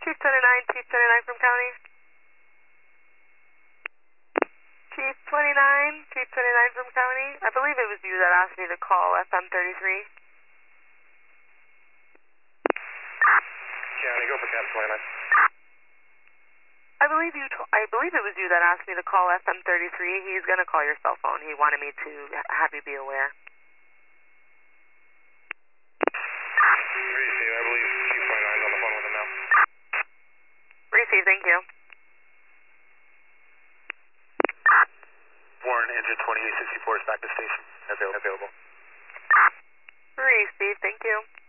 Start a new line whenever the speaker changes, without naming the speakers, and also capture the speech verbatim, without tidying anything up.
Chief twenty-nine, Chief twenty-nine from County. Chief twenty-nine, Chief twenty-nine from County. I believe it was you that asked me to call F M thirty-three.
County, go for Cap twenty-nine.
I believe you. T I believe it was you that asked me to call F M thirty-three. He's gonna call your cell phone. He wanted me to have you be aware.
Receive. I believe Chief twenty-nine is on the phone with him now.
Receive. Thank you.
Warren, engine twenty-eight sixty-four is back to station. Avail available.
Receive. Thank you.